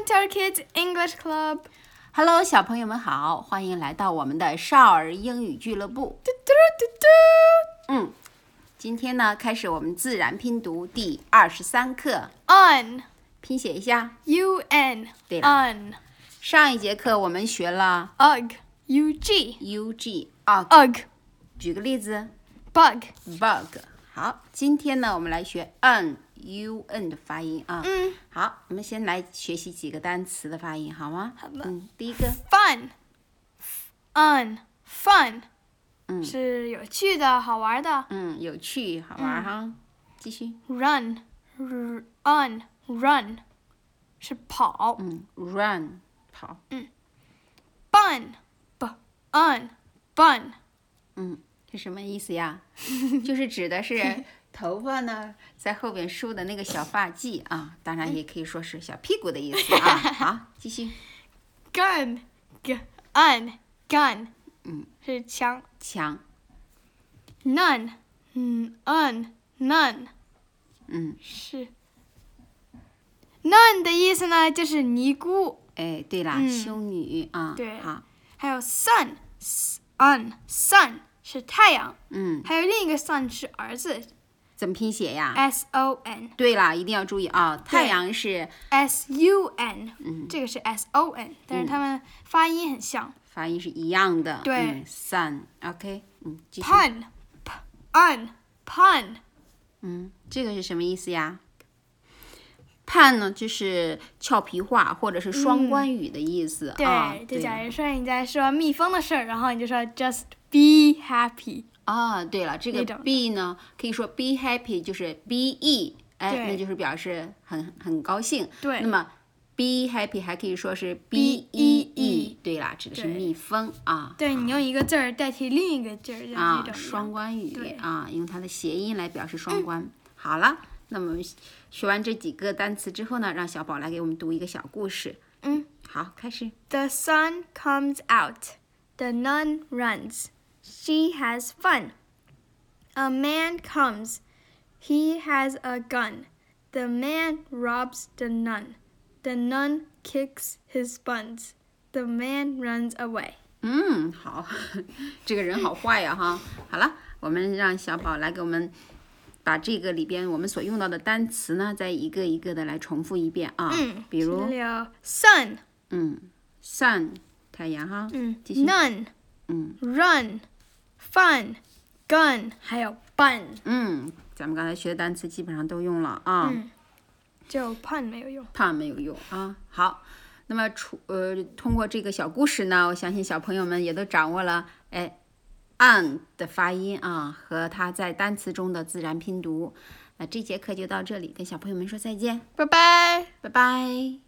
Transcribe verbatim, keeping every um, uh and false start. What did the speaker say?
Welcome to our kids' English club. Hello， 小朋友们好，欢迎来到我们的少儿英语俱乐部。 嘟嘟嘟嘟嗯，今天呢，开始我们自然拼读第二十三课。 Un, 拼写一下。 U N, 对了 un, 上一节课我们学了 ug, U G, U G ug， ug, 举个例子 bug. bug。好，今天呢，我们来学 un u n 的发音啊。 嗯， 好，我们先来学习几个单词的发音，好吗？ 好的。 嗯，第一个， Fun, un, fun, 嗯是有趣的、好玩的。 嗯，有趣，好玩哈。继续， Run, r, un, run, 是跑。 嗯 ，run 跑， Bun, b, un, bun. 嗯，是什么意思呀？就是指的是头发呢在后边梳的那个小发髻啊，当然也可以说是小屁股的意思啊。好，继续， Gun, g, un, gun, 嗯， 是枪。 枪， None, n, un, none, 嗯， 是 none 的意思呢，就是尼姑。 哎，对啦， 嗯修女啊， 对好， 还有 sun, sun, sun 是太阳， 嗯， 还有另一个 sun 是儿子怎么拼写呀？ ，S O N, 对啦，一定要注意啊，太阳是 S U N， 嗯这个是 S O N，但是它们发音很像。 发音是一样的， 对嗯，sun，OK，嗯，继续， Pun, p, un, pun, 嗯，这个是什么意思呀？pun 呢，就是俏皮话或者是双关语的意思、 对， 啊。 就对假如说你在说蜜蜂的事儿，然后你就说 just be happy。 啊，对了，这个那种的 be 呢，可以说 be happy，就是 be， 哎， 对那就是表示很很高兴。 对那么 be happy 还可以说是 be be e e e，对啦，指的是对蜜蜂啊。 对你用一个字儿代替另一个字儿，就是啊这，种双关语对啊，用它的谐音来表示双关。好了，那么学完这几个单词之后呢，让小宝来给我们读一个小故事。 嗯好，开始。 The sun comes out. The nun runs. She has fun. A man comes. He has a gun. The man robs the nun. The nun kicks his buns. The man runs away. 嗯，好，这个人好坏呀哈。好了，我们让小宝来给我们把这个里边我们所用到的单词呢，再一个一个的来重复一遍啊。 嗯， 比如， 这里有 sun, 嗯，sun 太阳哈。 嗯继续。 nun, 嗯 run, fun, gun, 还有 bun. 嗯，咱们刚才学的单词基本上都用了啊。 嗯，只有 pun 没有用。 怕没有用啊。好，那么除呃通过这个小故事呢，我相信小朋友们也都掌握了哎 un 的发音啊和它在单词中的自然拼读。那这节课就到这里，跟小朋友们说再见， 拜拜。 拜拜。